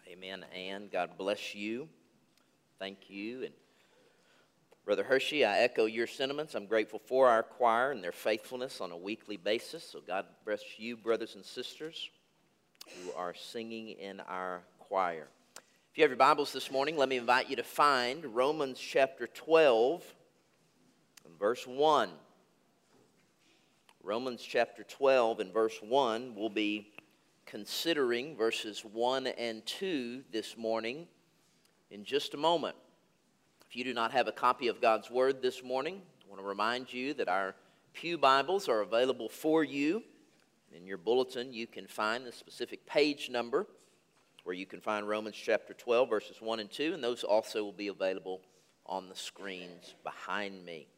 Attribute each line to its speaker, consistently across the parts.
Speaker 1: Amen, and God bless you. Thank you. And Brother Hershey, I echo your sentiments. I'm grateful for our choir and their faithfulness on a weekly basis. So God bless you, brothers and sisters, who are singing in our choir. If you have your Bibles this morning, let me invite you to find Romans chapter 12 and verse 1. Romans chapter 12 and verse 1 will be considering verses 1 and 2 this morning in just a moment. If you do not have a copy of God's Word this morning, I want to remind you that our pew Bibles are available for you. In your bulletin, you can find the specific page number where you can find Romans chapter 12, verses 1 and 2, and those also will be available on the screens behind me.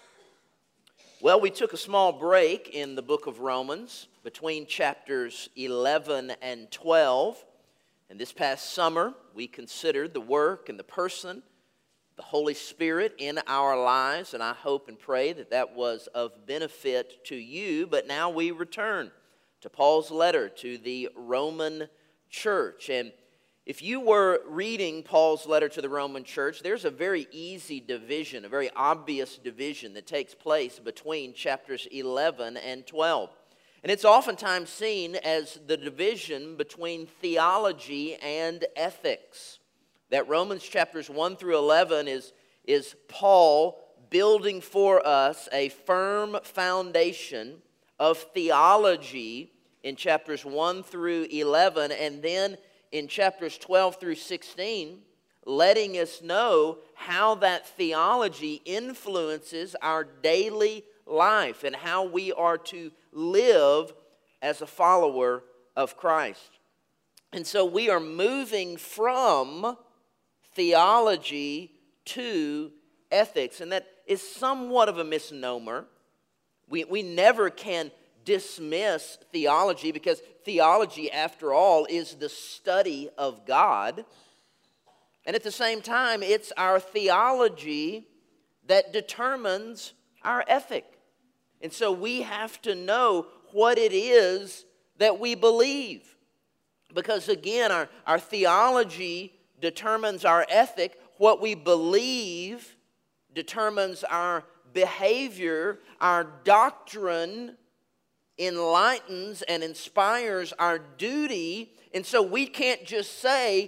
Speaker 1: Well, we took a small break in the book of Romans between chapters 11 and 12. And this past summer, we considered the work and the person of the Holy Spirit in our lives. And I hope and pray that that was of benefit to you. But now we return to Paul's letter to the Roman church. And if you were reading Paul's letter to the Roman church, there's a very easy division, a very obvious division that takes place between chapters 11 and 12. And it's oftentimes seen as the division between theology and ethics. That Romans chapters 1 through 11 is Paul building for us a firm foundation of theology in chapters 1 through 11, and then in chapters 12 through 16, letting us know how that theology influences our daily life and how we are to live as a follower of Christ. And so we are moving from theology to ethics, and that is somewhat of a misnomer. We never can dismiss theology, because theology, after all, is the study of God. And at the same time, it's our theology that determines our ethic. And so we have to know what it is that we believe. Because again, our theology determines our ethic. What we believe determines our behavior. Our doctrine enlightens and inspires our duty. And so we can't just say,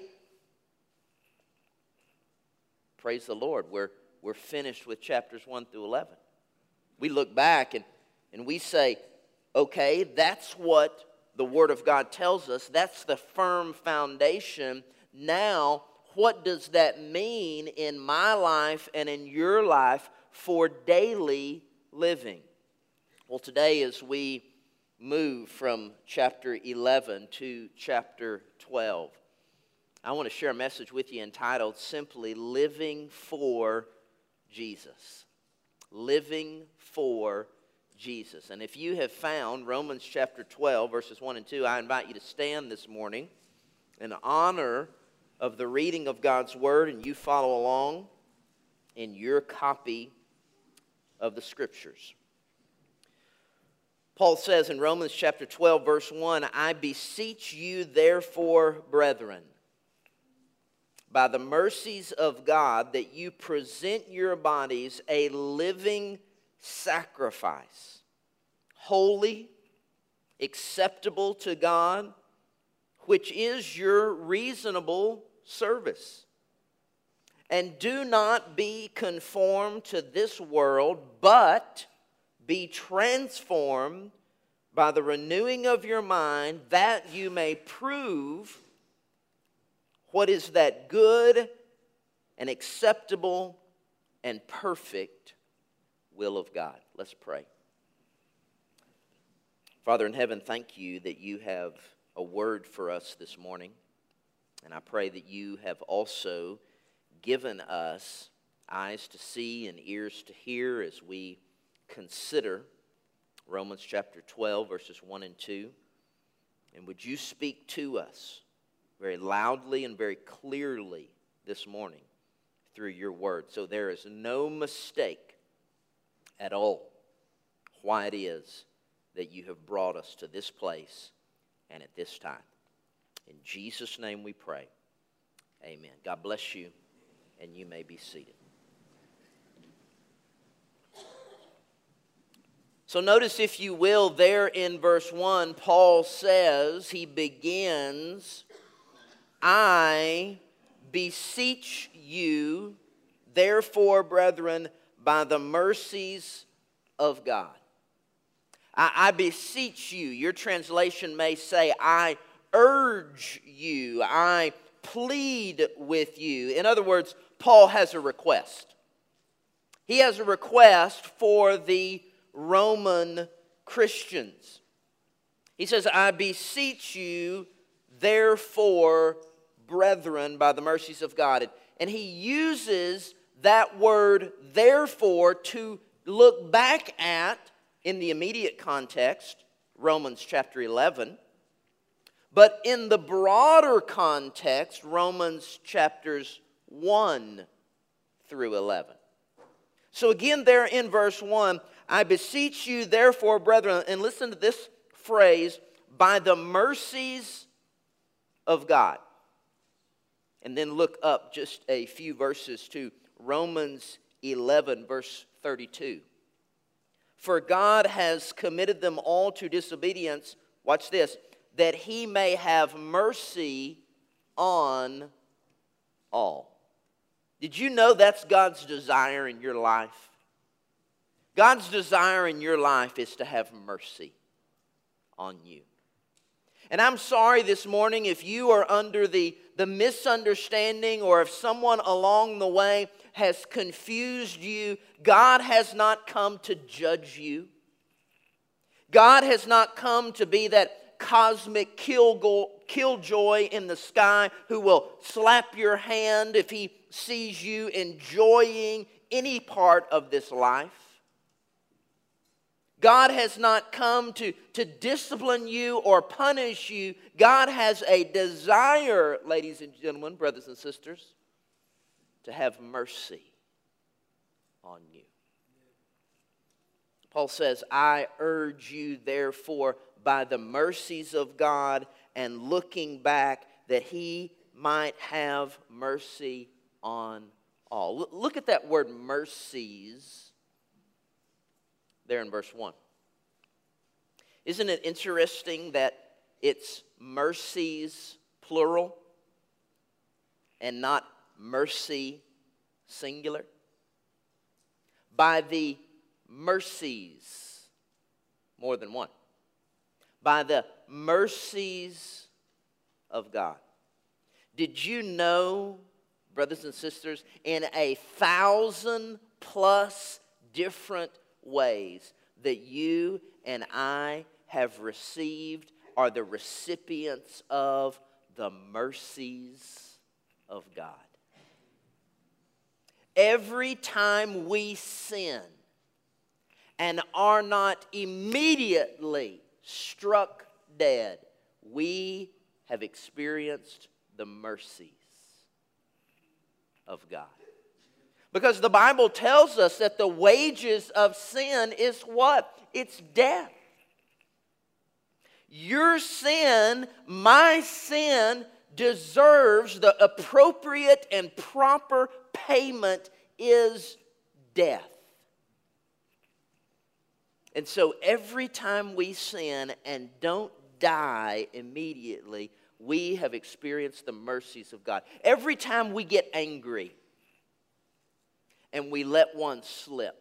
Speaker 1: praise the Lord, we're finished with chapters 1 through 11. We look back and we say, okay, that's what the Word of God tells us. That's the firm foundation. Now, what does that mean in my life and in your life for daily living? Well, today as we move from chapter 11 to chapter 12, I want to share a message with you entitled simply Living for Jesus. Living for Jesus. And if you have found Romans chapter 12, verses 1 and 2, I invite you to stand this morning in honor of the reading of God's Word, and you follow along in your copy of the Scriptures. Paul says in Romans chapter 12, verse 1, I beseech you therefore, brethren, by the mercies of God, that you present your bodies a living sacrifice, holy, acceptable to God, which is your reasonable service. And do not be conformed to this world, but be transformed by the renewing of your mind, that you may prove what is that good and acceptable and perfect will of God. Let's pray. Father in heaven, thank you that you have a word for us this morning. And I pray that you have also given us eyes to see and ears to hear as we consider Romans chapter 12, verses 1 and 2. And would you speak to us very loudly and very clearly this morning through your word, so there is no mistake at all why it is that you have brought us to this place and at this time. In Jesus' name we pray. Amen. God bless you, and you may be seated. So notice, if you will, there in verse 1, Paul says, he begins, I beseech you, therefore, brethren, by the mercies of God. I beseech you. Your translation may say, I urge you. I plead with you. In other words, Paul has a request. He has a request for the Roman Christians. He says, I beseech you, therefore, brethren, by the mercies of God. And he uses that word, therefore, to look back at, in the immediate context, Romans chapter 11. But in the broader context, Romans chapters 1 through 11. So again, there in verse 1, I beseech you, therefore, brethren, and listen to this phrase, by the mercies of God. And then look up just a few verses to Romans 11, verse 32. For God has committed them all to disobedience, watch this, that he may have mercy on all. Did you know that's God's desire in your life? God's desire in your life is to have mercy on you. And I'm sorry this morning if you are under the misunderstanding, or if someone along the way has confused you. God has not come to judge you. God has not come to be that cosmic killjoy in the sky who will slap your hand if he sees you enjoying any part of this life. God has not come to discipline you or punish you. God has a desire, ladies and gentlemen, brothers and sisters, to have mercy on you. Paul says, I urge you, therefore, by the mercies of God, and looking back, that he might have mercy on all. Look at that word mercies there in verse 1. Isn't it interesting that it's mercies plural and not mercy singular? By the mercies, more than one. By the mercies of God. Did you know, brothers and sisters, in 1,000+ different ways that you and I have received, are the recipients of the mercies of God? Every time we sin and are not immediately struck dead, we have experienced the mercies of God. Because the Bible tells us that the wages of sin is what? It's death. Your sin, my sin, deserves the appropriate and proper payment is death. And so every time we sin and don't die immediately, we have experienced the mercies of God. Every time we get angry and we let one slip,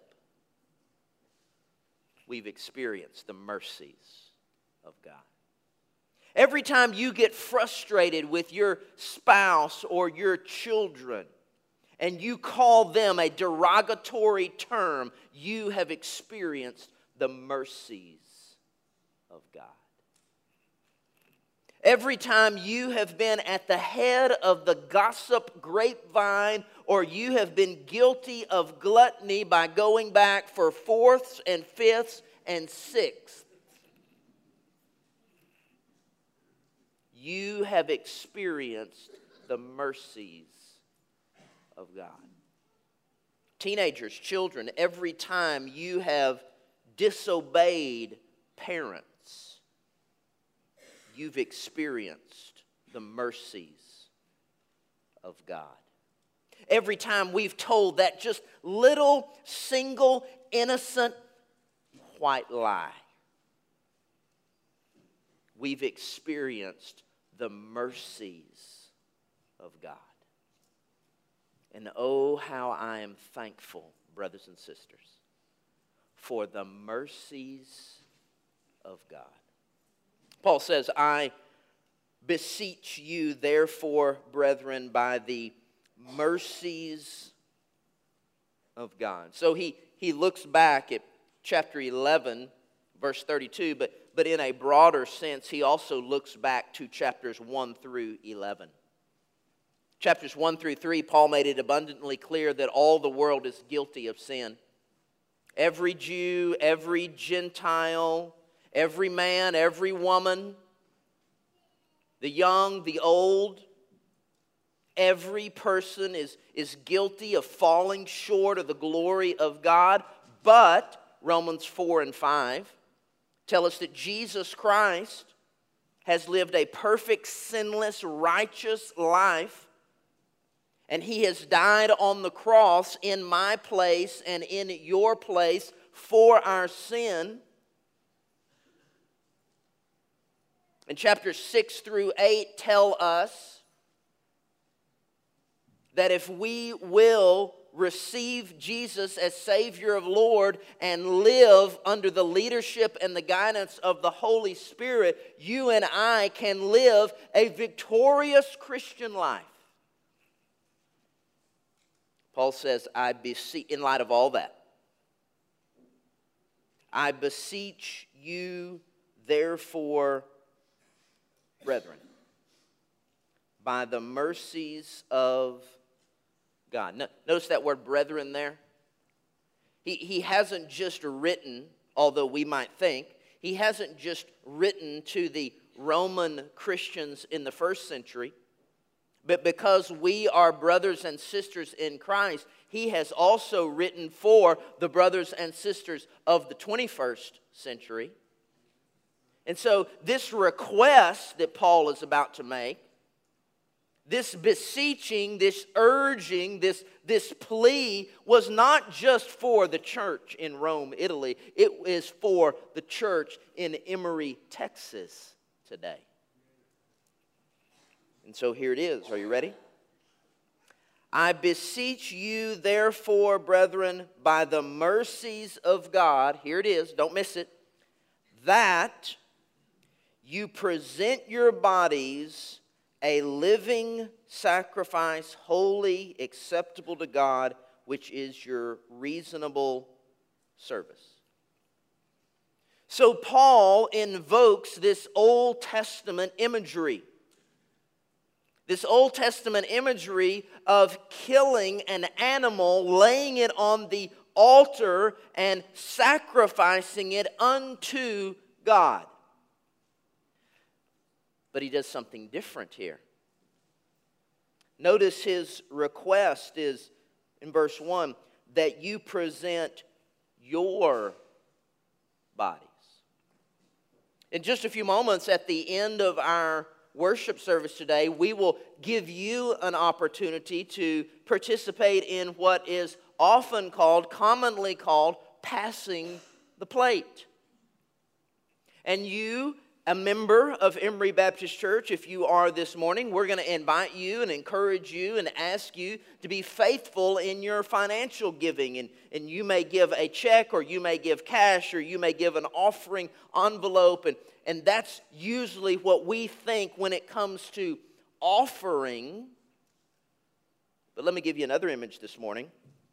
Speaker 1: we've experienced the mercies of God. Every time you get frustrated with your spouse or your children and you call them a derogatory term, you have experienced the mercies of God. Every time you have been at the head of the gossip grapevine, or you have been guilty of gluttony by going back for fourths and fifths and sixths, you have experienced the mercies of God. Teenagers, children, every time you have disobeyed parents, you've experienced the mercies of God. Every time we've told that just little, single, innocent white lie, we've experienced the mercies of God. And oh, how I am thankful, brothers and sisters, for the mercies of God. Paul says, I beseech you, therefore, brethren, by the mercies of God. So he looks back at chapter 11, verse 32, but in a broader sense, he also looks back to chapters 1 through 11. Chapters 1 through 3, Paul made it abundantly clear that all the world is guilty of sin. Every Jew, every Gentile, every man, every woman, the young, the old, every person is guilty of falling short of the glory of God. But Romans 4 and 5 tell us that Jesus Christ has lived a perfect, sinless, righteous life. And He has died on the cross in my place and in your place for our sin. And chapters 6 through 8 tell us that if we will receive Jesus as Savior of Lord and live under the leadership and the guidance of the Holy Spirit, you and I can live a victorious Christian life. Paul says, I beseech, in light of all that, I beseech you, therefore, brethren, by the mercies of God. Notice that word brethren there. He hasn't just written, although we might think, he hasn't just written to the Roman Christians in the first century. But because we are brothers and sisters in Christ, he has also written for the brothers and sisters of the 21st century. And so this request that Paul is about to make, this beseeching, this urging, this plea was not just for the church in Rome, Italy. It is for the church in Emory, Texas today. And so here it is. Are you ready? I beseech you, therefore, brethren, by the mercies of God, here it is, don't miss it, that you present your bodies a living sacrifice, holy, acceptable to God, which is your reasonable service. So Paul invokes this Old Testament imagery. This Old Testament imagery of killing an animal, laying it on the altar, and sacrificing it unto God. But he does something different here. Notice his request is, in verse 1, that you present your bodies. In just a few moments at the end of our worship service today, we will give you an opportunity to participate in what is often called, commonly called, passing the plate. And you, a member of Emory Baptist Church, if you are this morning, we're going to invite you and encourage you and ask you to be faithful in your financial giving. And you may give a check, or you may give cash, or you may give an offering envelope. And that's usually what we think when it comes to offering. But let me give you another image this morning.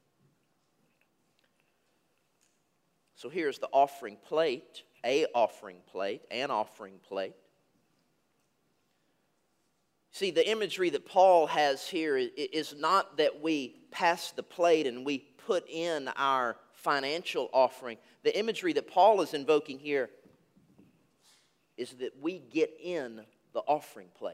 Speaker 1: So here's the offering plate, an offering plate. See, the imagery that Paul has here is not that we pass the plate and we put in our financial offering. The imagery that Paul is invoking here is that we get in the offering plate.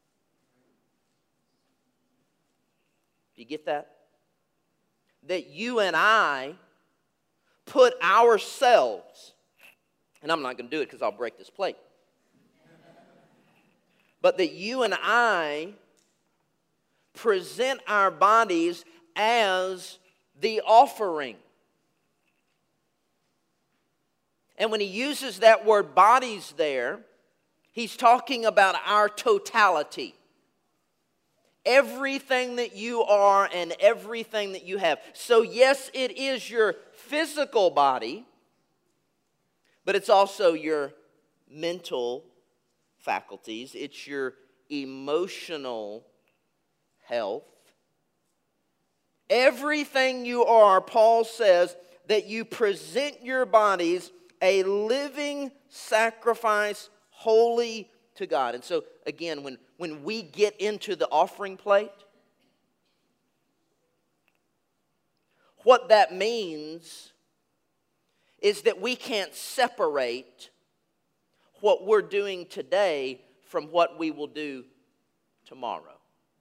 Speaker 1: Do you get that? That you and I put ourselves, and I'm not going to do it because I'll break this plate, but that you and I present our bodies as the offering. And when he uses that word bodies there, he's talking about our totality. Everything that you are and everything that you have. So yes, it is your physical body, but it's also your mental faculties. It's your emotional health. Everything you are, Paul says, that you present your bodies a living sacrifice, holy to God. And so, again, when we get into the offering plate, what that means is that we can't separate what we're doing today from what we will do tomorrow.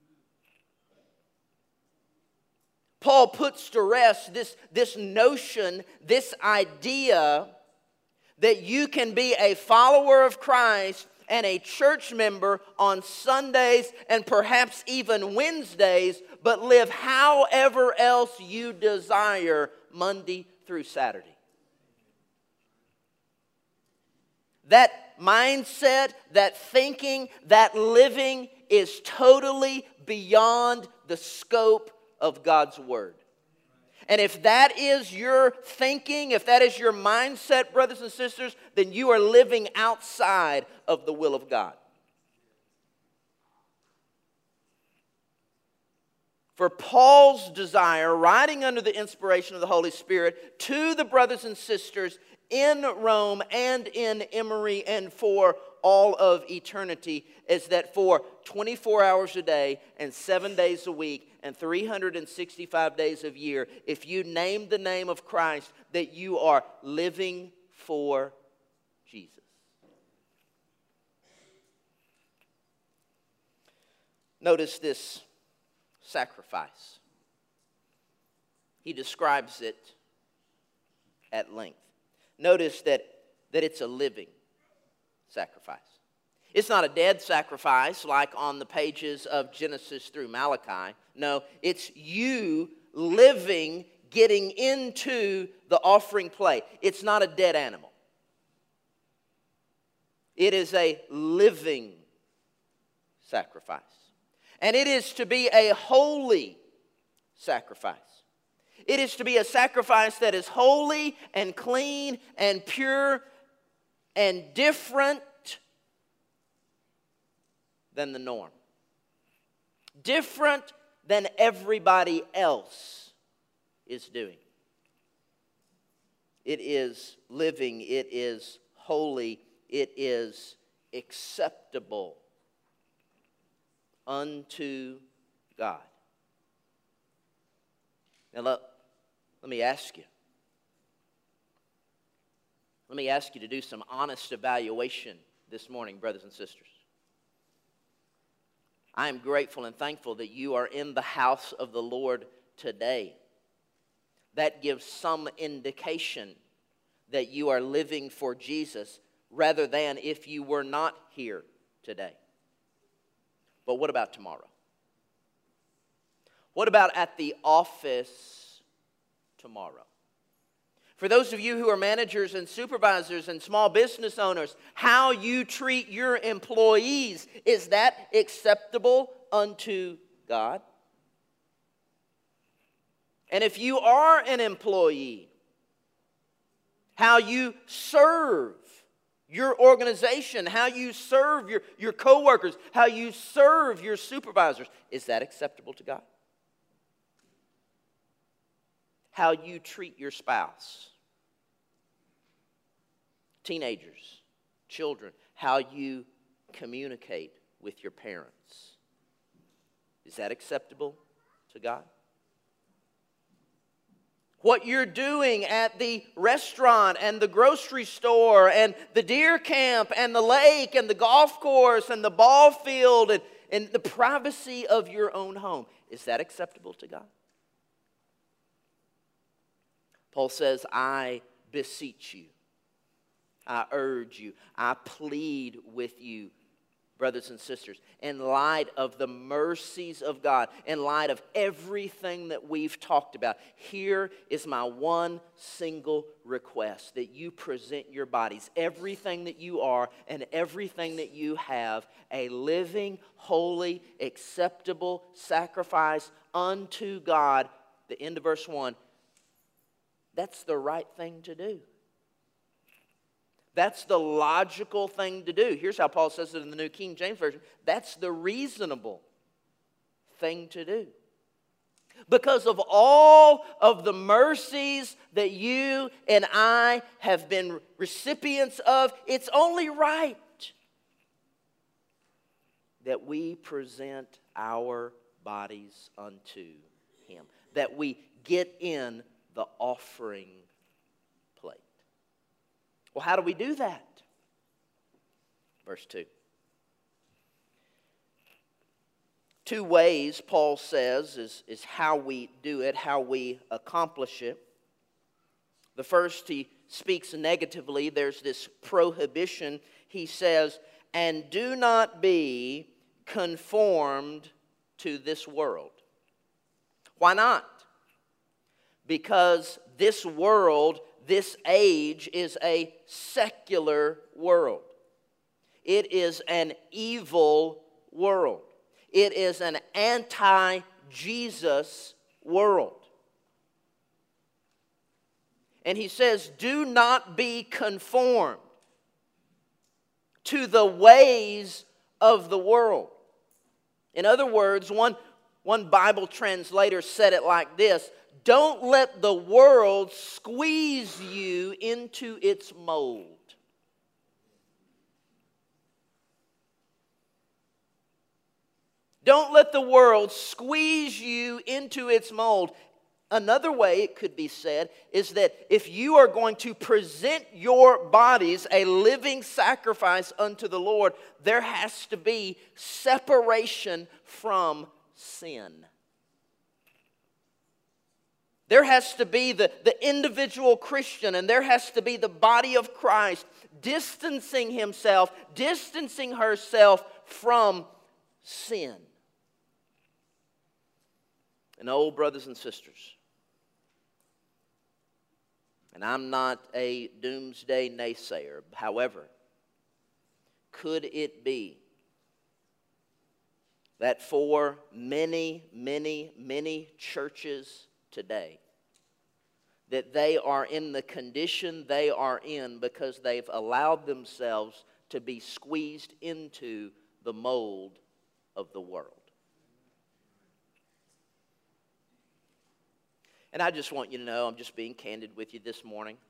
Speaker 1: Paul puts to rest this notion, this idea that you can be a follower of Christ and a church member on Sundays and perhaps even Wednesdays, but live however else you desire Monday through Saturday. That mindset, that thinking, that living is totally beyond the scope of God's Word. And if that is your thinking, if that is your mindset, brothers and sisters, then you are living outside of the will of God. For Paul's desire, writing under the inspiration of the Holy Spirit, to the brothers and sisters in Rome and in Emory and for all of eternity, is that for 24 hours a day and 7 days a week and 365 days a year, if you name the name of Christ, that you are living for Jesus. Notice this sacrifice. He describes it at length. Notice that it's a living sacrifice. It's not a dead sacrifice like on the pages of Genesis through Malachi. No, it's you living, getting into the offering plate. It's not a dead animal. It is a living sacrifice. And it is to be a holy sacrifice. It is to be a sacrifice that is holy and clean and pure and different than the norm. Different than everybody else is doing. It is living, it is holy, it is acceptable unto God. Now let me ask you. Let me ask you to do some honest evaluation this morning, brothers and sisters. I am grateful and thankful that you are in the house of the Lord today. That gives some indication that you are living for Jesus rather than if you were not here today. But what about tomorrow? What about at the office tomorrow? For those of you who are managers and supervisors and small business owners, how you treat your employees, is that acceptable unto God? And if you are an employee, how you serve your organization, how you serve your coworkers, how you serve your supervisors, is that acceptable to God? How you treat your spouse, teenagers, children, how you communicate with your parents, is that acceptable to God? What you're doing at the restaurant and the grocery store and the deer camp and the lake and the golf course and the ball field and the privacy of your own home, is that acceptable to God? Paul says, I beseech you, I urge you, I plead with you, brothers and sisters, in light of the mercies of God, in light of everything that we've talked about, here is my one single request, that you present your bodies, everything that you are and everything that you have, a living, holy, acceptable sacrifice unto God. The end of verse 1, that's the right thing to do. That's the logical thing to do. Here's how Paul says it in the New King James Version. That's the reasonable thing to do. Because of all of the mercies that you and I have been recipients of, it's only right that we present our bodies unto Him, that we get in the offering plate. Well, how do we do that? Verse 2. Two ways, Paul says, is how we do it, how we accomplish it. The first, he speaks negatively. There's this prohibition. He says, and do not be conformed to this world. Why not? Because this world, this age, is a secular world. It is an evil world. It is an anti-Jesus world. And he says, do not be conformed to the ways of the world. In other words, one Bible translator said it like this: don't let the world squeeze you into its mold. Don't let the world squeeze you into its mold. Another way it could be said is that if you are going to present your bodies a living sacrifice unto the Lord, there has to be separation from sin. There has to be the individual Christian, and there has to be the body of Christ distancing himself, distancing herself from sin. And oh, brothers and sisters, and I'm not a doomsday naysayer, however, could it be that for many, many, many churches today, that they are in the condition they are in because they've allowed themselves to be squeezed into the mold of the world? And I just want you to know, I'm just being candid with you this morning.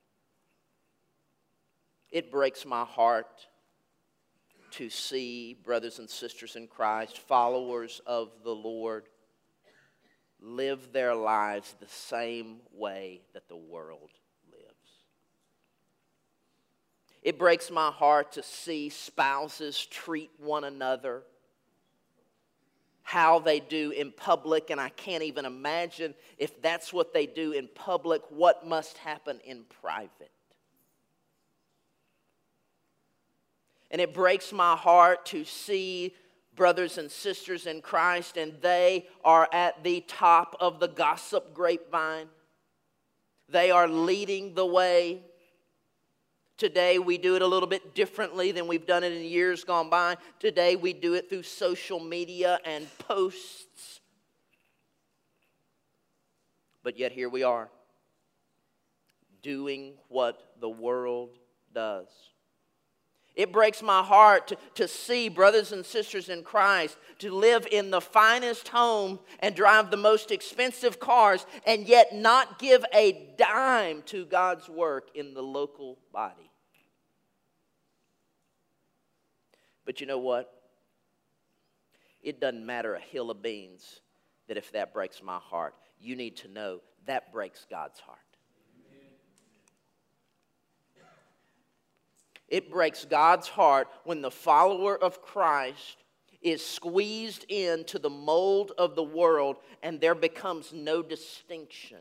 Speaker 1: It breaks my heart to see brothers and sisters in Christ, followers of the Lord, live their lives the same way that the world lives. It breaks my heart to see spouses treat one another how they do in public, and I can't even imagine if that's what they do in public, what must happen in private. And it breaks my heart to see brothers and sisters in Christ, and they are at the top of the gossip grapevine. They are leading the way. Today we do it a little bit differently than we've done it in years gone by. Today we do it through social media and posts. But yet here we are, doing what the world does. It breaks my heart to see brothers and sisters in Christ to live in the finest home and drive the most expensive cars and yet not give a dime to God's work in the local body. But you know what? It doesn't matter a hill of beans that if that breaks my heart. You need to know that breaks God's heart. It breaks God's heart when the follower of Christ is squeezed into the mold of the world and there becomes no distinction.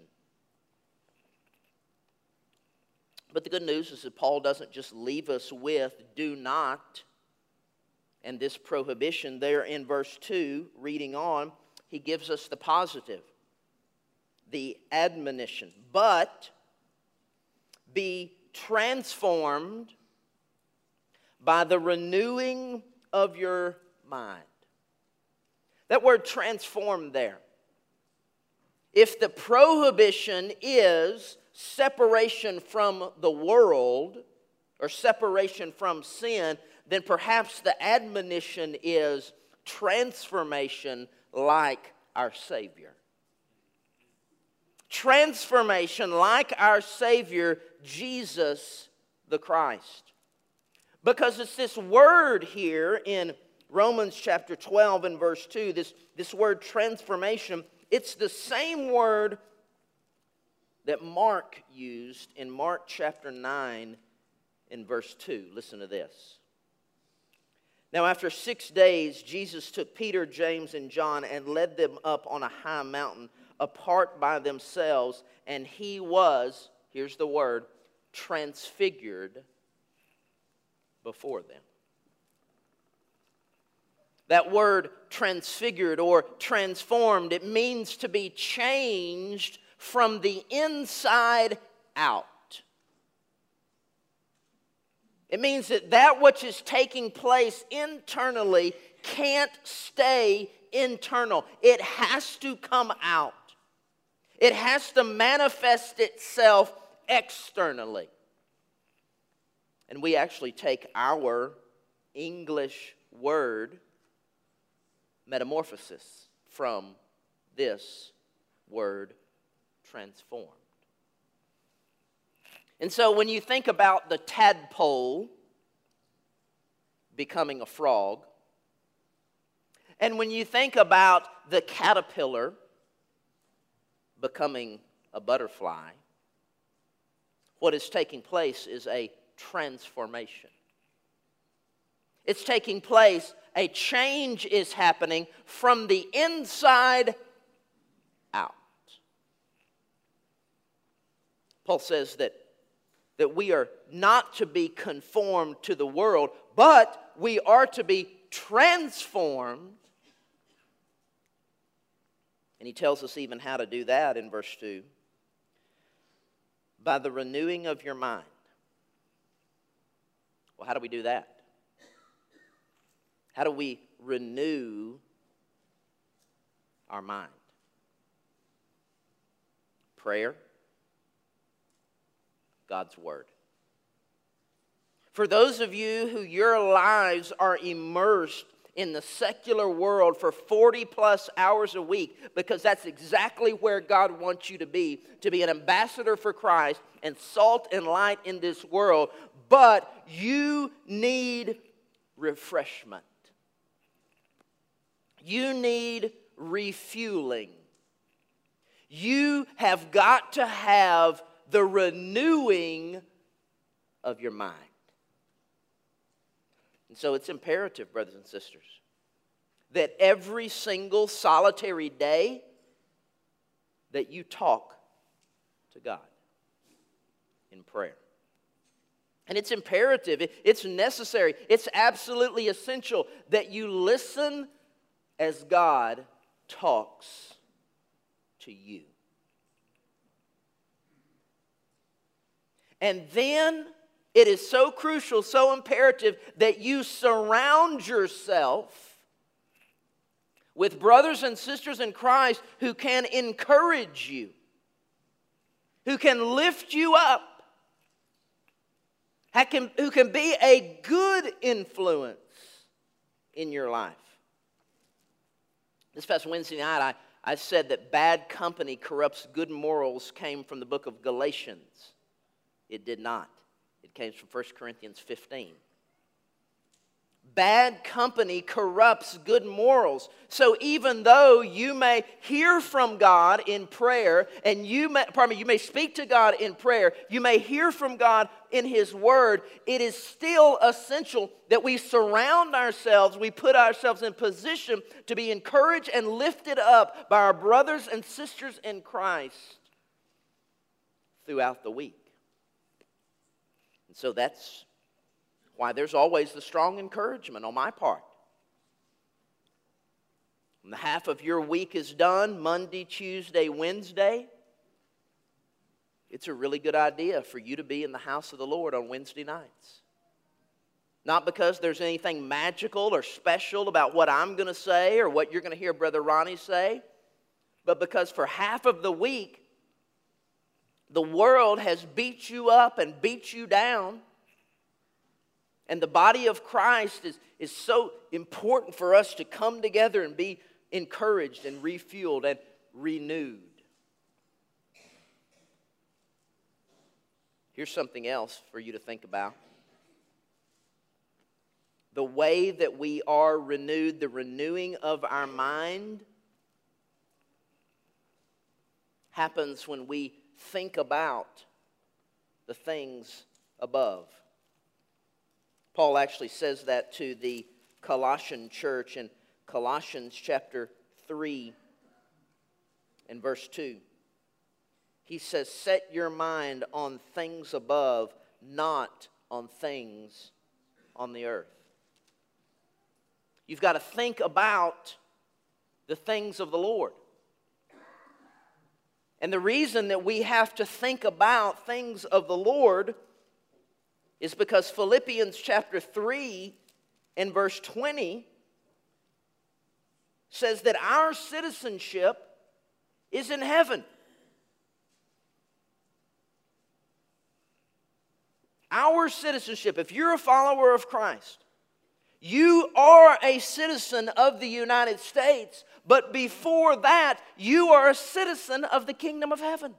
Speaker 1: But the good news is that Paul doesn't just leave us with do not. and this prohibition there in verse 2, reading on, he gives us the positive, the admonition. But be transformed by the renewing of your mind. That word transformed there. If the prohibition is separation from the world or separation from sin, then perhaps the admonition is transformation like our Savior. Transformation like our Savior, Jesus the Christ. Because it's this word here in Romans chapter 12 and verse 2, this word transformation, it's the same word that Mark used in Mark chapter 9 in verse 2. Listen to this. Now after 6 days, Jesus took Peter, James, and John and led them up on a high mountain apart by themselves, and he was, here's the word, transfigured before them. That word transfigured or transformed, it means to be changed from the inside out. It means that which is taking place internally can't stay internal. It has to come out. It has to manifest itself externally. And we actually take our English word metamorphosis from this word transformed. And so when you think about the tadpole becoming a frog, and when you think about the caterpillar becoming a butterfly, what is taking place is a transformation. It's taking place, a change is happening from the inside out. Paul says that we are not to be conformed to the world, but we are to be transformed. And he tells us even how to do that in verse 2. By the renewing of your mind. Well, how do we do that? How do we renew our mind? Prayer. God's Word. For those of you who your lives are immersed in the secular world for 40 plus hours a week, because that's exactly where God wants you to be an ambassador for Christ and salt and light in this world, but you need refreshment. You need refueling. You have got to have the renewing of your mind. And so it's imperative, brothers and sisters, that every single solitary day that you talk to God in prayer. And it's imperative, it's necessary, it's absolutely essential that you listen as God talks to you. And then it is so crucial, so imperative that you surround yourself with brothers and sisters in Christ who can encourage you, who can lift you up, who can be a good influence in your life. This past Wednesday night, I said that bad company corrupts good morals came from the book of Galatians. It did not. It came from 1 Corinthians 15. Bad company corrupts good morals. So even though you may hear from God in prayer, and you may speak to God in prayer, you may hear from God in His Word, it is still essential that we surround ourselves, we put ourselves in position to be encouraged and lifted up by our brothers and sisters in Christ throughout the week. And so that's why there's always the strong encouragement on my part When the half of your week is done, Monday, Tuesday, Wednesday, it's a really good idea for you to be in the house of the Lord on Wednesday nights. Not because there's anything magical or special about what I'm going to say or what you're going to hear Brother Ronnie say, but because for half of the week, the world has beat you up and beat you down. And the body of Christ is so important for us to come together and be encouraged and refueled and renewed. Here's something else for you to think about. The way that we are renewed, the renewing of our mind, happens when we think about the things above. Paul actually says that to the Colossian church in Colossians chapter 3 and verse 2. He says, set your mind on things above, not on things on the earth. You've got to think about the things of the Lord. And the reason that we have to think about things of the Lord is because Philippians chapter 3 and verse 20 says that our citizenship is in heaven. Our citizenship, if you're a follower of Christ, you are a citizen of the United States, but before that, you are a citizen of the kingdom of heaven.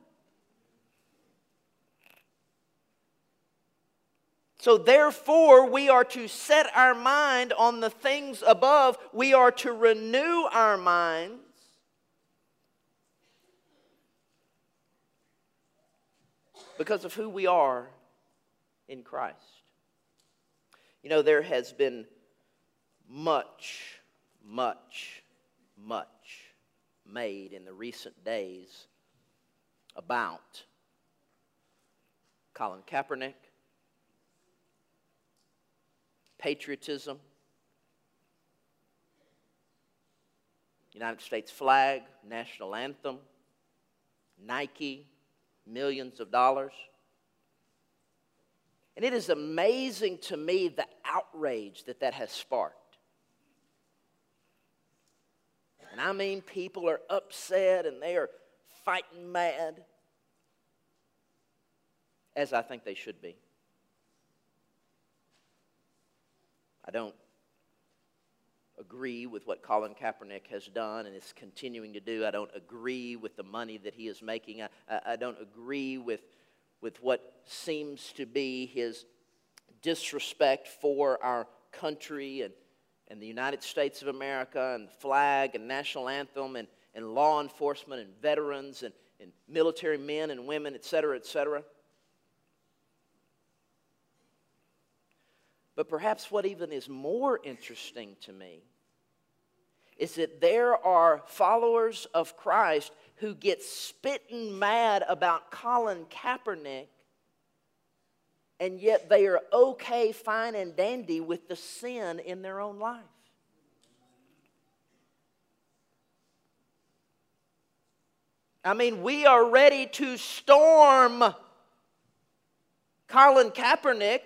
Speaker 1: So therefore, we are to set our mind on the things above. We are to renew our minds because of who we are in Christ. You know, there has been much made in the recent days about Colin Kaepernick, patriotism, United States flag, national anthem, Nike, millions of dollars. And it is amazing to me the outrage that has sparked. And I mean, people are upset and they are fighting mad, as I think they should be. I don't agree with what Colin Kaepernick has done and is continuing to do. I don't agree with the money that he is making. I don't agree with what seems to be his disrespect for our country and the United States of America and the flag and national anthem and law enforcement and veterans and military men and women, etc., etc. But perhaps what even is more interesting to me is that there are followers of Christ who get spitting mad about Colin Kaepernick, and yet they are okay, fine, and dandy with the sin in their own life. I mean, we are ready to storm Colin Kaepernick,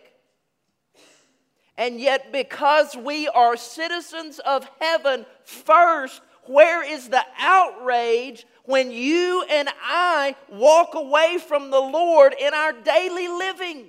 Speaker 1: and yet because we are citizens of heaven first, where is the outrage when you and I walk away from the Lord in our daily living?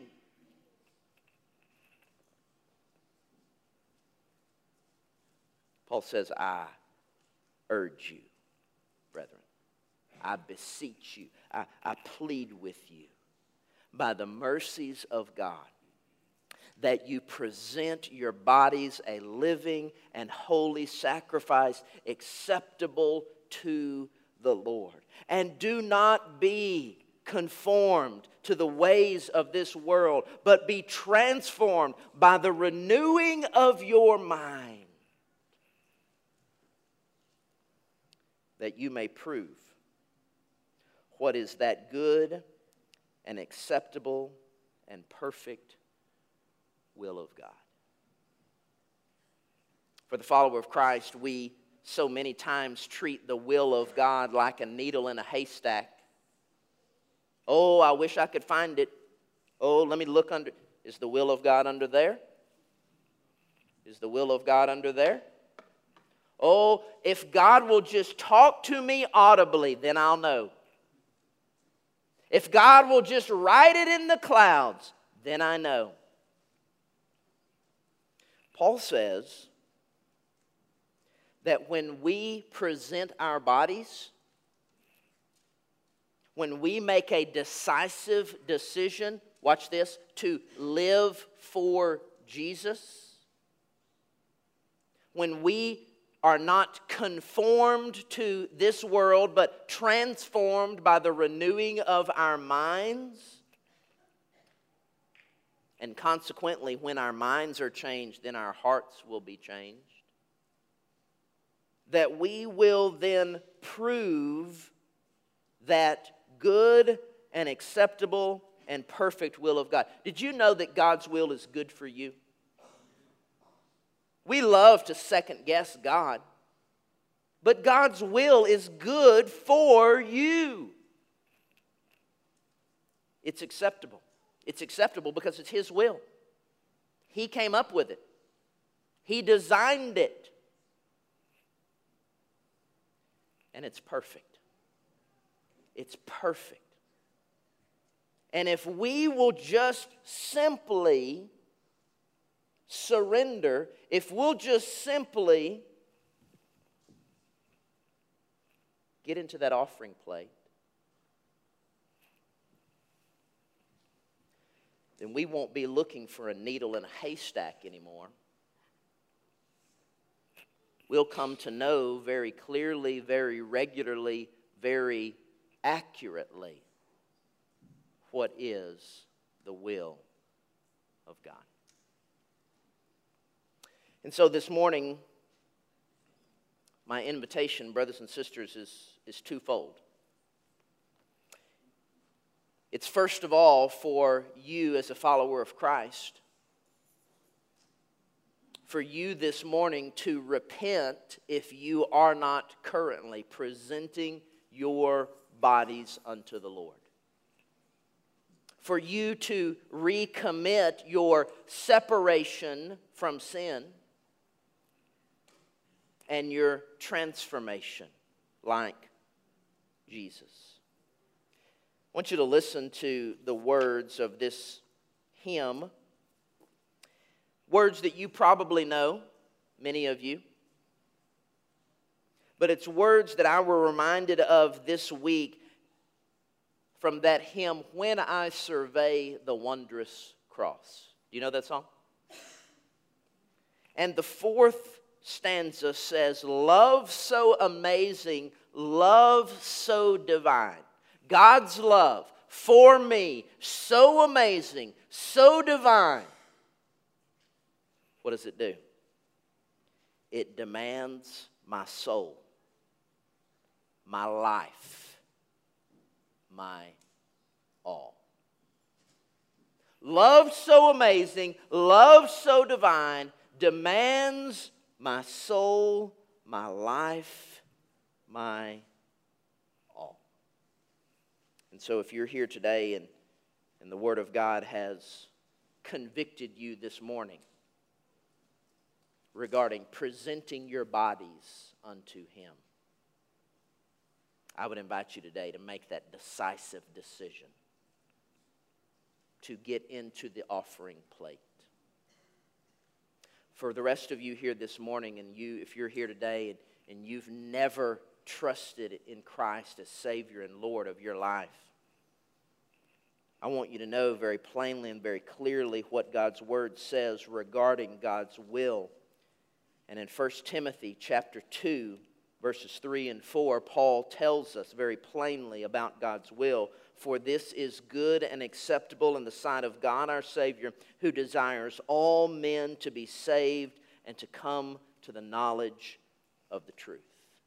Speaker 1: Paul says, I urge you, brethren, I beseech you, I plead with you, by the mercies of God, that you present your bodies a living and holy sacrifice acceptable to the Lord. And do not be conformed to the ways of this world, but be transformed by the renewing of your mind, that you may prove what is that good and acceptable and perfect will of God. For the follower of Christ, we so many times treat the will of God like a needle in a haystack. Oh, I wish I could find it. Oh, let me look under. Is the will of God under there? Is the will of God under there? Oh, if God will just talk to me audibly, then I'll know. If God will just write it in the clouds, then I know. Paul says that when we present our bodies, when we make a decisive decision, watch this, to live for Jesus, when we are not conformed to this world, but transformed by the renewing of our minds, and consequently, when our minds are changed, then our hearts will be changed, that we will then prove that good and acceptable and perfect will of God. Did you know that God's will is good for you? We love to second guess God, but God's will is good for you. It's acceptable. It's acceptable because it's His will. He came up with it. He designed it. And it's perfect. It's perfect. And if we will just simply surrender, if we'll just simply get into that offering plate, then we won't be looking for a needle in a haystack anymore. We'll come to know very clearly, very regularly, very accurately what is the will of God. And so this morning, my invitation, brothers and sisters, is twofold. It's first of all for you as a follower of Christ, for you this morning to repent if you are not currently presenting your bodies unto the Lord. For you to recommit your separation from sin and your transformation like Jesus. I want you to listen to the words of this hymn. Words that you probably know, many of you. But it's words that I were reminded of this week from that hymn, When I Survey the Wondrous Cross. Do you know that song? And the fourth stanza says, love so amazing, love so divine. God's love for me, so amazing, so divine. What does it do? It demands my soul, my life, my all. Love so amazing, love so divine, demands my soul, my life, my all. And so if you're here today and the Word of God has convicted you this morning regarding presenting your bodies unto Him, I would invite you today to make that decisive decision to get into the offering plate. For the rest of you here this morning, and if you're here today and you've never trusted in Christ as Savior and Lord of your life, I want you to know very plainly and very clearly what God's Word says regarding God's will. And in 1 Timothy chapter 2, verses 3 and 4, Paul tells us very plainly about God's will. For this is good and acceptable in the sight of God our Savior, who desires all men to be saved and to come to the knowledge of the truth.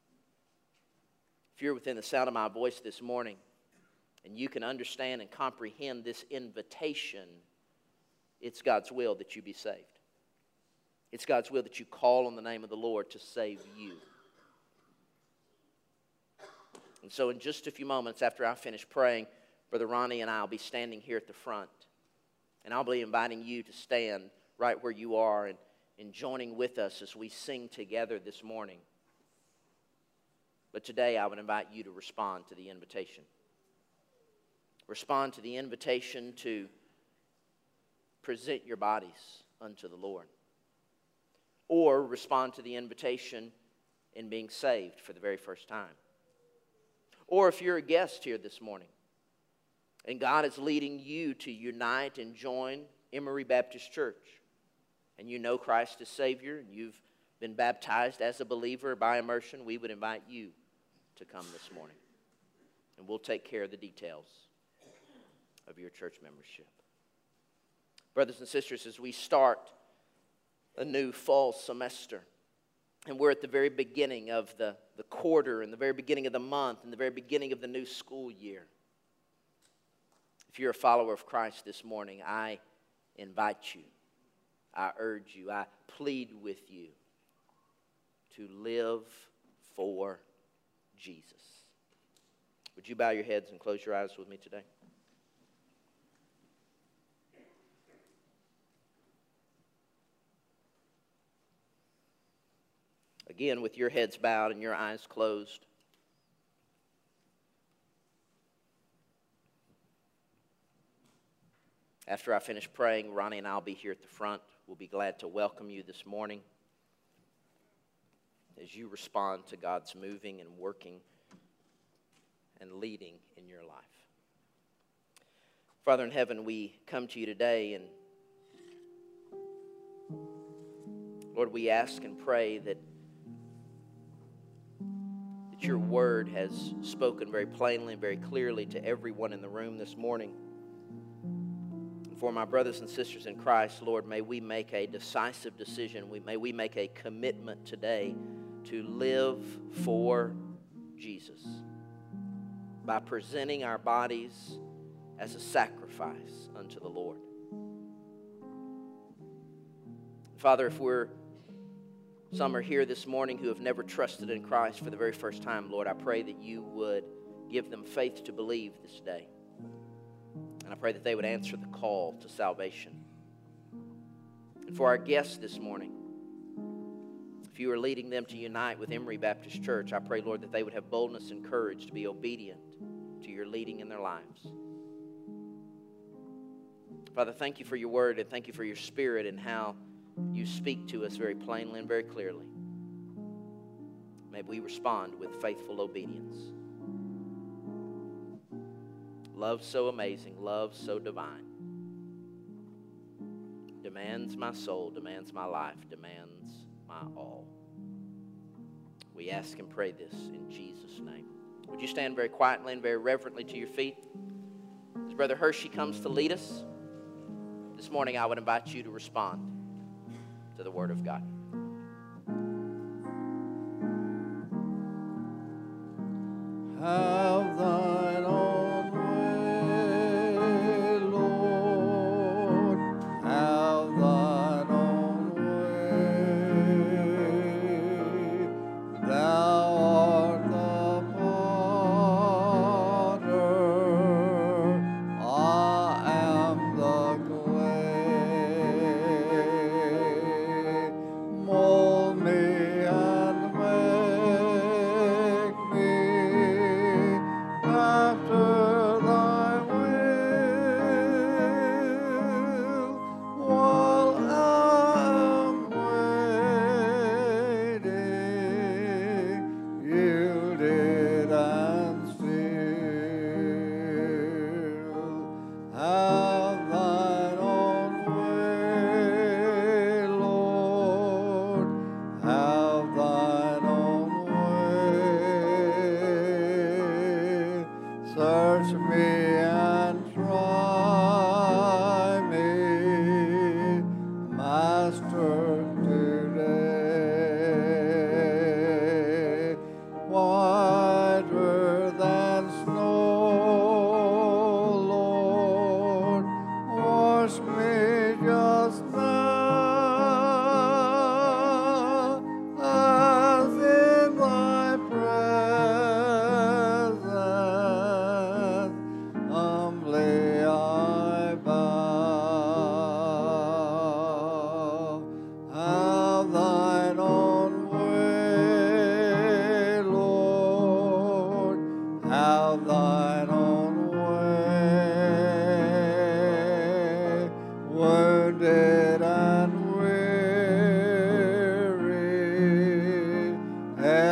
Speaker 1: If you're within the sound of my voice this morning, and you can understand and comprehend this invitation, it's God's will that you be saved. It's God's will that you call on the name of the Lord to save you. And so in just a few moments after I finish praying, Brother Ronnie and I will be standing here at the front. And I'll be inviting you to stand right where you are and joining with us as we sing together this morning. But today I would invite you to respond to the invitation. Respond to the invitation to present your bodies unto the Lord. Or respond to the invitation in being saved for the very first time. Or if you're a guest here this morning and God is leading you to unite and join Emory Baptist Church, and you know Christ as Savior, and you've been baptized as a believer by immersion, we would invite you to come this morning. And we'll take care of the details of your church membership. Brothers and sisters, as we start a new fall semester, and we're at the very beginning of the quarter, and the very beginning of the month, and the very beginning of the new school year. If you're a follower of Christ this morning, I invite you, I urge you, I plead with you to live for Jesus. Would you bow your heads and close your eyes with me today? Again, with your heads bowed and your eyes closed. After I finish praying, Ronnie and I will be here at the front. We'll be glad to welcome you this morning as you respond to God's moving and working and leading in your life. Father in heaven, we come to you today, and Lord, we ask and pray that your word has spoken very plainly and very clearly to everyone in the room this morning. And for my brothers and sisters in Christ, Lord, may we make a decisive decision. May we make a commitment today to live for Jesus by presenting our bodies as a sacrifice unto the Lord. Father, if some are here this morning who have never trusted in Christ for the very first time, Lord, I pray that you would give them faith to believe this day. And I pray that they would answer the call to salvation. And for our guests this morning, if you are leading them to unite with Emory Baptist Church, I pray, Lord, that they would have boldness and courage to be obedient to your leading in their lives. Father, thank you for your word, and thank you for your spirit and how you speak to us very plainly and very clearly. May we respond with faithful obedience. Love so amazing, love so divine, demands my soul, demands my life, demands my all. We ask and pray this in Jesus' name. Would you stand very quietly and very reverently to your feet? As Brother Hershey comes to lead us, this morning I would invite you to respond to the Word of God.
Speaker 2: Have thine own way, Lord. Have thine own way. Thou art the potter, I am the clay. Mold me and make me after thy will, while I am waiting, yielded and still. Have thine own way, Lord. Have thine own way. Search me and try me, Master, today. Whiter than snow, Lord, wash me just now, as in thy presence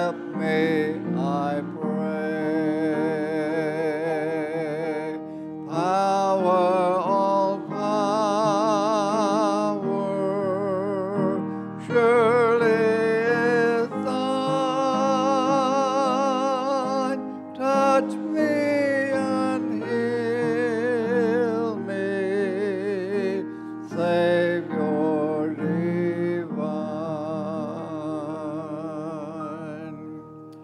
Speaker 2: help me, I pray. Power, all power, surely is thine. Touch me and heal me, Savior divine.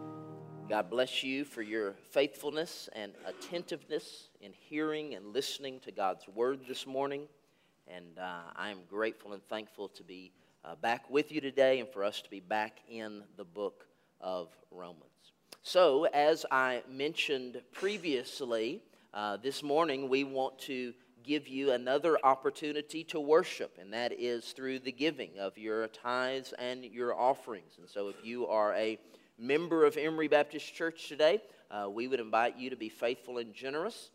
Speaker 1: God bless you for your faithfulness and attentiveness in hearing and listening to God's word this morning. And I am grateful and thankful to be back with you today and for us to be back in the book of Romans. So, as I mentioned previously, this morning we want to give you another opportunity to worship, and that is through the giving of your tithes and your offerings. And so if you are a member of Emory Baptist Church today, we would invite you to be faithful and generous.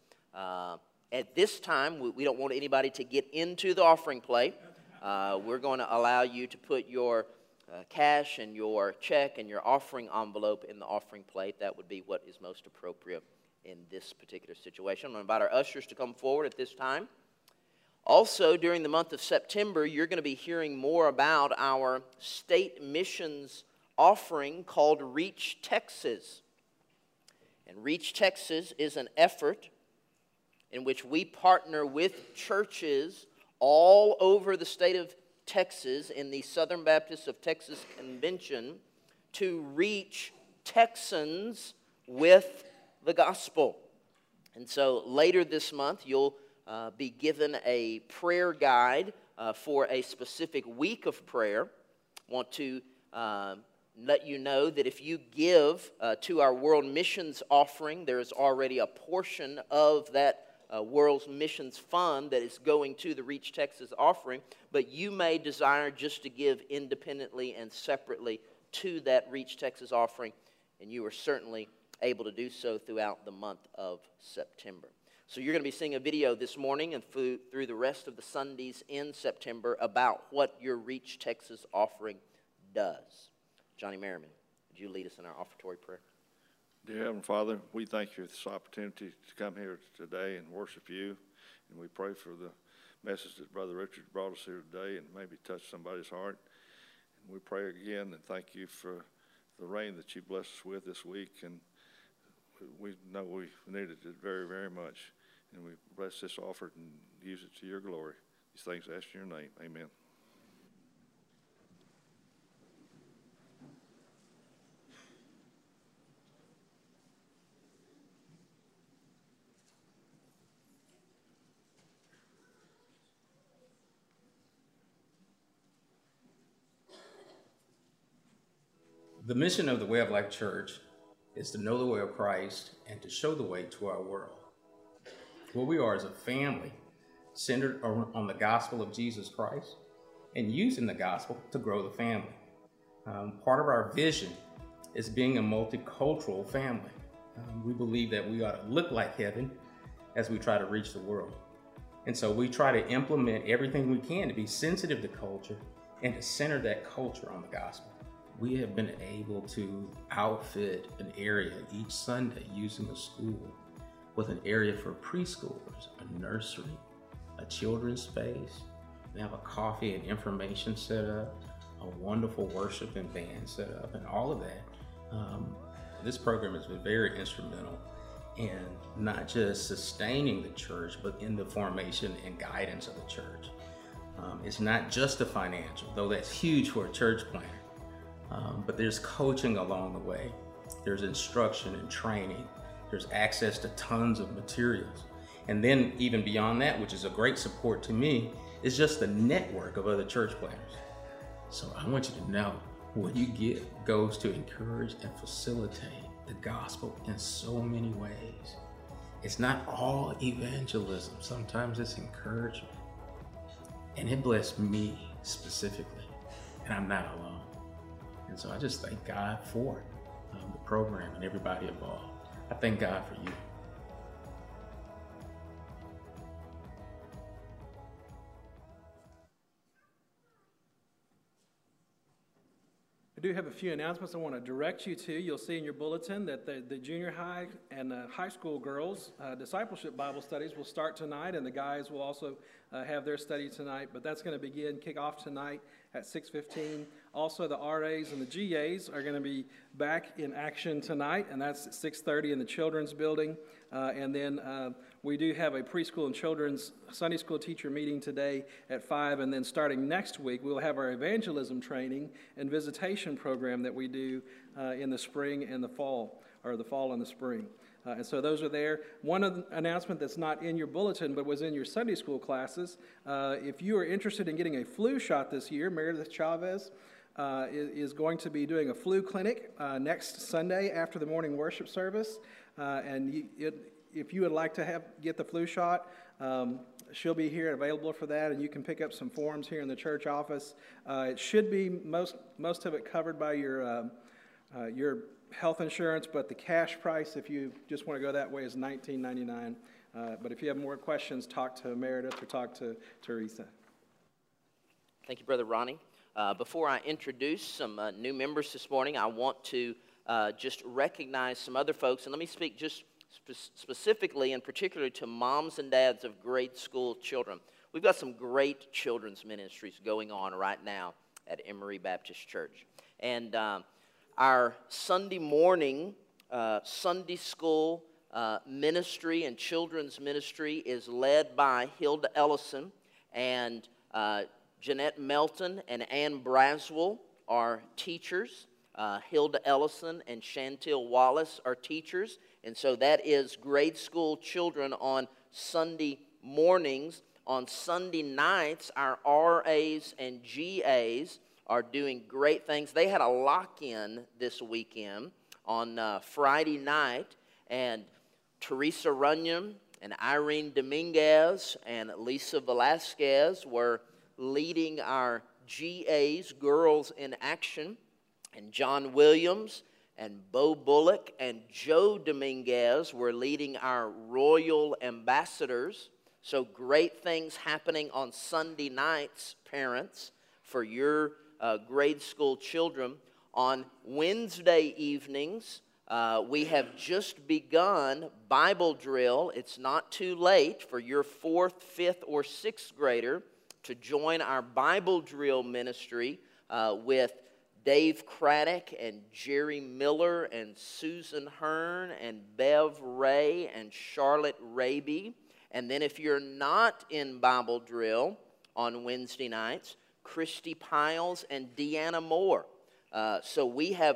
Speaker 1: At this time, we don't want anybody to get into the offering plate. We're going to allow you to put your cash and your check and your offering envelope in the offering plate. That would be what is most appropriate in this particular situation. I'm going to invite our ushers to come forward at this time. Also, during the month of September, you're going to be hearing more about our state missions offering called Reach Texas. And Reach Texas is an effort in which we partner with churches all over the state of Texas in the Southern Baptists of Texas Convention to reach Texans with the gospel. And so later this month, you'll be given a prayer guide for a specific week of prayer. I want to let you know that if you give to our World Missions offering, there is already a portion of that World Missions Fund that is going to the Reach Texas offering, but you may desire just to give independently and separately to that Reach Texas offering, and you are certainly able to do so throughout the month of September. So you're going to be seeing a video this morning and through the rest of the Sundays in September about what your Reach Texas offering does. Johnny Merriman, would you lead us in our offertory prayer?
Speaker 3: Dear Heavenly Father, we thank you for this opportunity to come here today and worship you. And we pray for the message that Brother Richard brought us here today and maybe touch somebody's heart. And we pray again and thank you for the rain that you blessed us with this week. And we know we needed it very, very much. And we bless this offer and use it to your glory. These things I ask in your name. Amen.
Speaker 4: The mission of the Way of Life Church is to know the way of Christ and to show the way to our world. What we are is a family centered on the gospel of Jesus Christ and using the gospel to grow the family. Part of our vision is being a multicultural family. We believe that we ought to look like heaven as we try to reach the world. And so we try to implement everything we can to be sensitive to culture and to center that culture on the gospel. We have been able to outfit an area each Sunday using a school with an area for preschoolers, a nursery, a children's space. We have a coffee and information set up, a wonderful worship and band set up, and all of that. This program has been very instrumental in not just sustaining the church, but in the formation and guidance of the church. It's not just the financial, though that's huge for a church planner. But there's coaching along the way. There's instruction and training. There's access to tons of materials. And then even beyond that, which is a great support to me, is just the network of other church planners. So I want you to know what you give goes to encourage and facilitate the gospel in so many ways. It's not all evangelism. Sometimes it's encouragement. And it blessed me specifically. And I'm not alone. And so I just thank God for the program and everybody involved. I thank God for you.
Speaker 5: I do have a few announcements I want to direct you to. You'll see in your bulletin that the junior high and high school girls' discipleship Bible studies will start tonight, and the guys will also have their study tonight. But that's going to kick off tonight at 6:15. Also, the RAs and the GAs are going to be back in action tonight, and that's at 6:30 in the children's building. And then we do have a preschool and children's Sunday school teacher meeting today at 5, and then starting next week, we'll have our evangelism training and visitation program that we do in the spring and the fall, or the fall and the spring. And so those are there. One announcement that's not in your bulletin but was in your Sunday school classes, if you are interested in getting a flu shot this year, Meredith Chavez is going to be doing a flu clinic next Sunday after the morning worship service. And if you would like to get the flu shot, she'll be here available for that, and you can pick up some forms here in the church office. It should be most of it covered by your health insurance, but the cash price, if you just want to go that way, is $19.99. But if you have more questions, talk to Meredith or talk to Teresa.
Speaker 1: Thank you, Brother Ronnie. Before I introduce some new members this morning, I want to just recognize some other folks, and let me speak just specifically and particularly to moms and dads of grade school children. We've got some great children's ministries going on right now at Emory Baptist Church. And our Sunday morning Sunday school ministry and children's ministry is led by Hilda Ellison, and Jeanette Melton and Ann Braswell are teachers. Hilda Ellison and Chantel Wallace are teachers, and so that is grade school children on Sunday mornings. On Sunday nights, our RAs and GAs are doing great things. They had a lock-in this weekend on Friday night, and Teresa Runyon and Irene Dominguez and Lisa Velasquez were leading our GAs, Girls in Action, and John Williams and Bo Bullock and Joe Dominguez were leading our Royal Ambassadors. So great things happening on Sunday nights, parents, for your grade school children. On Wednesday evenings, we have just begun Bible drill. It's not too late for your 4th, 5th, or 6th grader to join our Bible drill ministry with Dave Craddock and Jerry Miller and Susan Hearn and Bev Ray and Charlotte Raby. And then if you're not in Bible drill on Wednesday nights, Christy Piles and Deanna Moore. So we have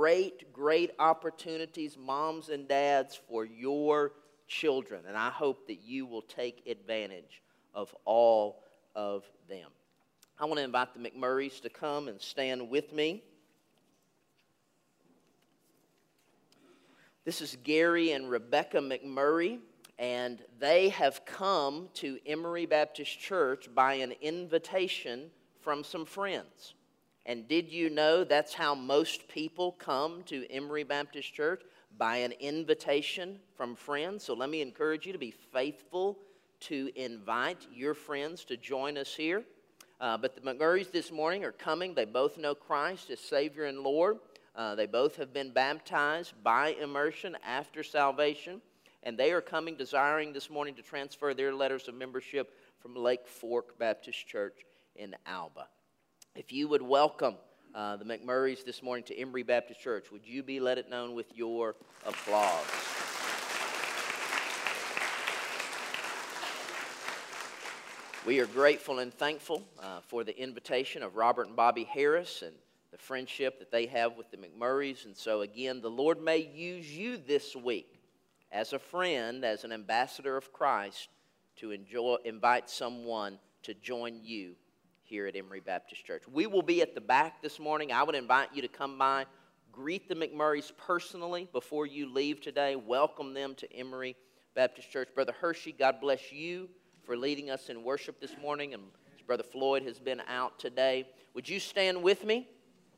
Speaker 1: great opportunities, moms and dads, for your children. And I hope that you will take advantage of all of them. I want to invite the McMurrays to come and stand with me. This is Gary and Rebecca McMurray, and they have come to Emory Baptist Church by an invitation from some friends. And did you know that's how most people come to Emory Baptist Church? By an invitation from friends. So let me encourage you to be faithful to invite your friends to join us here. But the McMurrays this morning are coming. They both know Christ as Savior and Lord. They both have been baptized by immersion after salvation. And they are coming desiring this morning to transfer their letters of membership from Lake Fork Baptist Church in Alba. If you would welcome the McMurrays this morning to Emory Baptist Church, would you be let it known with your applause? We are grateful and thankful for the invitation of Robert and Bobby Harris and the friendship that they have with the McMurrays. And so again, the Lord may use you this week as a friend, as an ambassador of Christ, to invite someone to join you here at Emory Baptist Church. We will be at the back this morning. I would invite you to come by, greet the McMurrays personally before you leave today. Welcome them to Emory Baptist Church. Brother Hershey, God bless you for leading us in worship this morning, and Brother Floyd has been out today. Would you stand with me